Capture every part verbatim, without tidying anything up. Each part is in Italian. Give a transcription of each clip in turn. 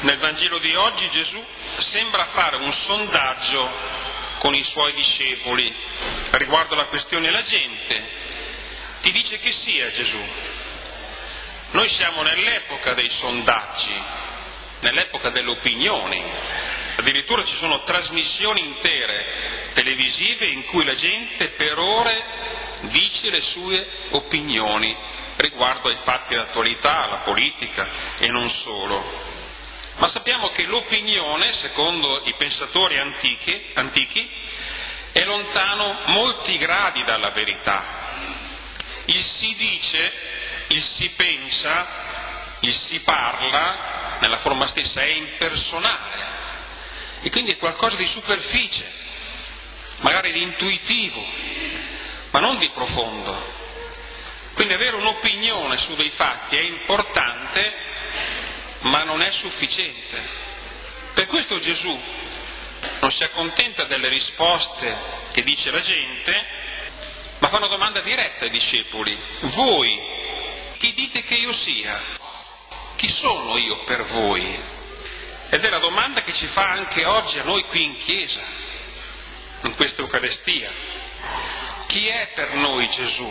Nel Vangelo di oggi Gesù sembra fare un sondaggio con i suoi discepoli riguardo la questione la gente ti dice che sia Gesù. Noi siamo nell'epoca dei sondaggi, nell'epoca delle opinioni, addirittura ci sono trasmissioni intere televisive in cui la gente per ore dice le sue opinioni riguardo ai fatti dell'attualità, alla politica e non solo. Ma sappiamo che l'opinione, secondo i pensatori antichi, antichi, è lontano molti gradi dalla verità. Il si dice, il si pensa, il si parla, nella forma stessa, è impersonale e quindi è qualcosa di superficie, magari di intuitivo, ma non di profondo. Quindi avere un'opinione su dei fatti è importante, ma non è sufficiente. Per questo Gesù non si accontenta delle risposte che dice la gente, ma fa una domanda diretta ai discepoli. Voi, chi dite che io sia? Chi sono io per voi? Ed è la domanda che ci fa anche oggi a noi qui in Chiesa, in questa Eucaristia. Chi è per noi Gesù?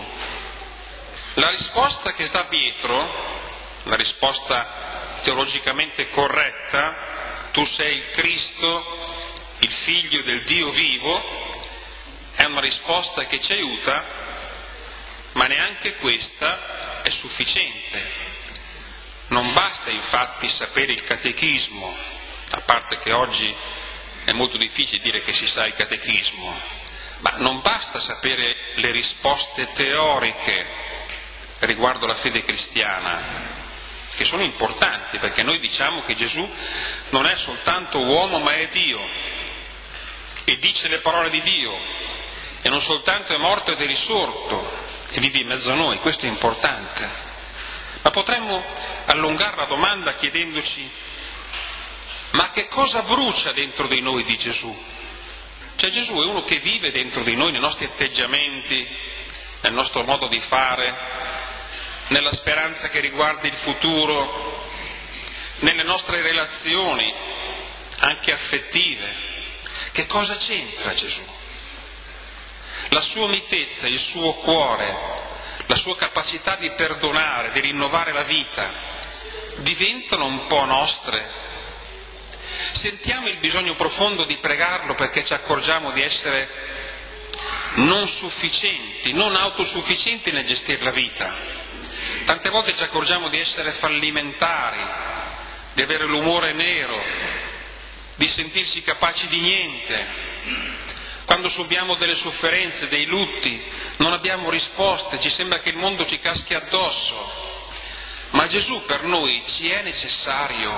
La risposta che dà Pietro, la risposta teologicamente corretta, tu sei il Cristo, il Figlio del Dio vivo, è una risposta che ci aiuta, ma neanche questa è sufficiente. Non basta infatti sapere il catechismo, a parte che oggi è molto difficile dire che si sa il catechismo, ma non basta sapere le risposte teoriche riguardo la fede cristiana, che sono importanti, perché noi diciamo che Gesù non è soltanto uomo ma è Dio e dice le parole di Dio e non soltanto è morto ed è risorto e vive in mezzo a noi, questo è importante. Ma potremmo allungare la domanda chiedendoci: ma che cosa brucia dentro di noi di Gesù? Cioè Gesù è uno che vive dentro di noi, nei nostri atteggiamenti, nel nostro modo di fare, nella speranza che riguarda il futuro, nelle nostre relazioni, anche affettive. Che cosa c'entra Gesù? La sua mitezza, il suo cuore, la sua capacità di perdonare, di rinnovare la vita, diventano un po' nostre. Sentiamo il bisogno profondo di pregarlo perché ci accorgiamo di essere non sufficienti, non autosufficienti nel gestire la vita. Tante volte ci accorgiamo di essere fallimentari, di avere l'umore nero, di sentirsi capaci di niente. Quando subiamo delle sofferenze, dei lutti, non abbiamo risposte, ci sembra che il mondo ci caschi addosso. Ma Gesù per noi ci è necessario.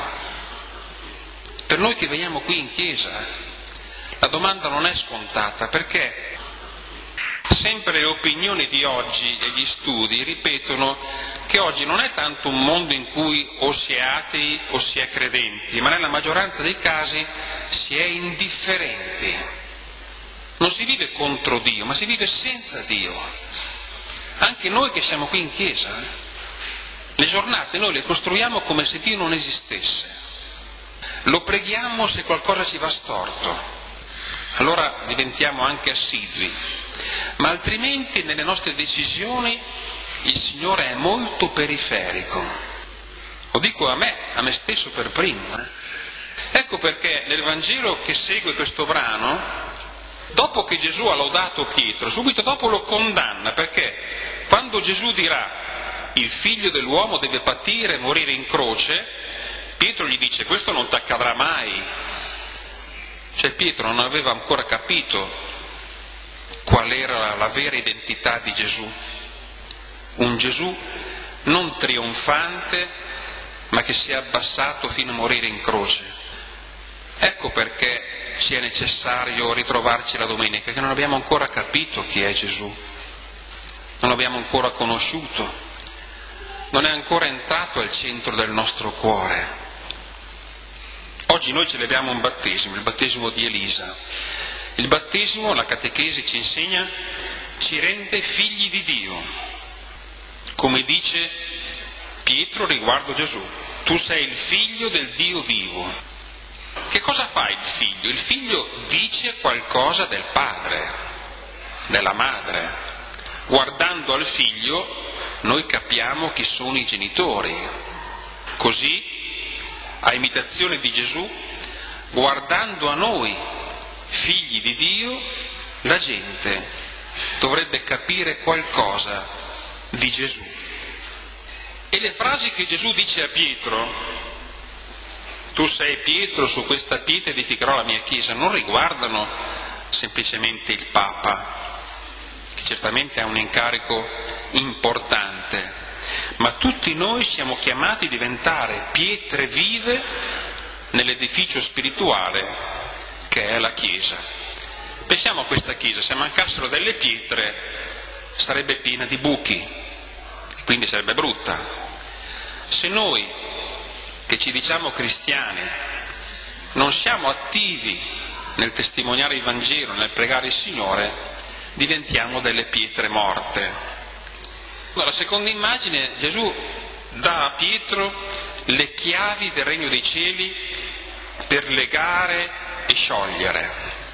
Per noi che veniamo qui in chiesa, la domanda non è scontata, perché sempre le opinioni di oggi e gli studi ripetono che oggi non è tanto un mondo in cui o si è atei o si è credenti, ma nella maggioranza dei casi si è indifferenti. Non si vive contro Dio, ma si vive senza Dio. Anche noi che siamo qui in chiesa, le giornate noi le costruiamo come se Dio non esistesse. Lo preghiamo se qualcosa ci va storto, allora diventiamo anche assidui. Ma altrimenti nelle nostre decisioni il Signore è molto periferico. Lo dico a me, a me stesso per primo. Eh? Ecco perché nel Vangelo che segue questo brano, dopo che Gesù ha lodato Pietro, subito dopo lo condanna, perché quando Gesù dirà il Figlio dell'uomo deve patire e morire in croce, Pietro gli dice: questo non ti accadrà mai. Cioè Pietro non aveva ancora capito qual era la vera identità di Gesù. Un Gesù non trionfante, ma che si è abbassato fino a morire in croce. Ecco perché ci è necessario ritrovarci la domenica, che non abbiamo ancora capito chi è Gesù, non l'abbiamo ancora conosciuto, non è ancora entrato al centro del nostro cuore. Oggi noi celebriamo un battesimo, il battesimo di Elisa. Il battesimo, la catechesi ci insegna, ci rende figli di Dio, come dice Pietro riguardo Gesù. tu sei il figlio del Dio vivo. Che cosa fa il figlio? Il figlio dice qualcosa del padre, della madre. Guardando al figlio noi capiamo chi sono i genitori. Così, a imitazione di Gesù, guardando a noi, figli di Dio, la gente dovrebbe capire qualcosa di Gesù. E le frasi che Gesù dice a Pietro, tu sei Pietro, su questa pietra edificherò la mia chiesa, non riguardano semplicemente il Papa, che certamente ha un incarico importante, ma tutti noi siamo chiamati a diventare pietre vive nell'edificio spirituale che è la Chiesa. Pensiamo a questa Chiesa, se mancassero delle pietre sarebbe piena di buchi, quindi sarebbe brutta. Se noi, che ci diciamo cristiani, non siamo attivi nel testimoniare il Vangelo, nel pregare il Signore, diventiamo delle pietre morte. La seconda immagine, Gesù dà a Pietro le chiavi del regno dei cieli per legare e sciogliere.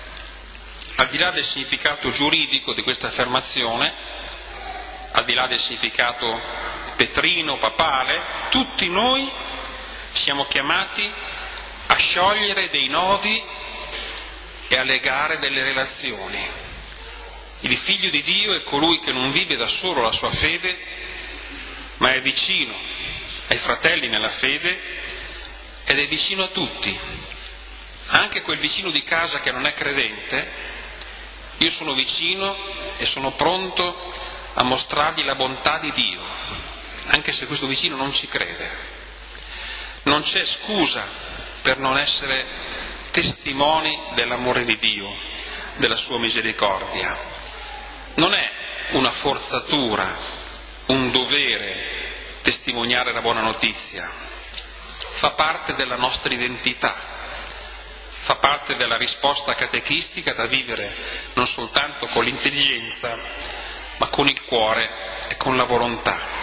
Al di là del significato giuridico di questa affermazione, al di là del significato petrino, papale, tutti noi siamo chiamati a sciogliere dei nodi e a legare delle relazioni. Il figlio di Dio è colui che non vive da solo la sua fede, ma è vicino ai fratelli nella fede ed è vicino a tutti, anche quel vicino di casa che non è credente. Io sono vicino e sono pronto a mostrargli la bontà di Dio, anche se questo vicino non ci crede. Non c'è scusa per non essere testimoni dell'amore di Dio, della sua misericordia. Non è una forzatura, un dovere testimoniare la buona notizia. Fa parte della nostra identità, fa parte della risposta catechistica da vivere non soltanto con l'intelligenza, ma con il cuore e con la volontà.